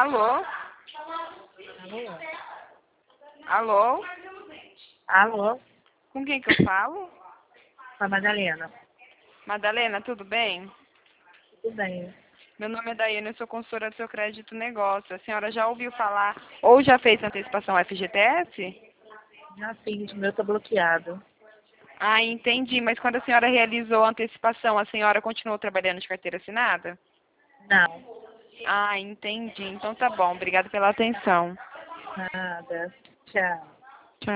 Alô? Alô? Alô? Alô? Com quem que eu falo? Com a Madalena. Madalena, tudo bem? Tudo bem. Meu nome é Daiane, eu sou consultora do seu crédito negócio. A senhora já ouviu falar ou já fez antecipação FGTS? Já fiz, o meu tá bloqueado. Ah, entendi. Mas quando a senhora realizou a antecipação, a senhora continuou trabalhando de carteira assinada? Não, Ah, entendi. Então tá bom. Obrigada pela atenção. nada. Tchau.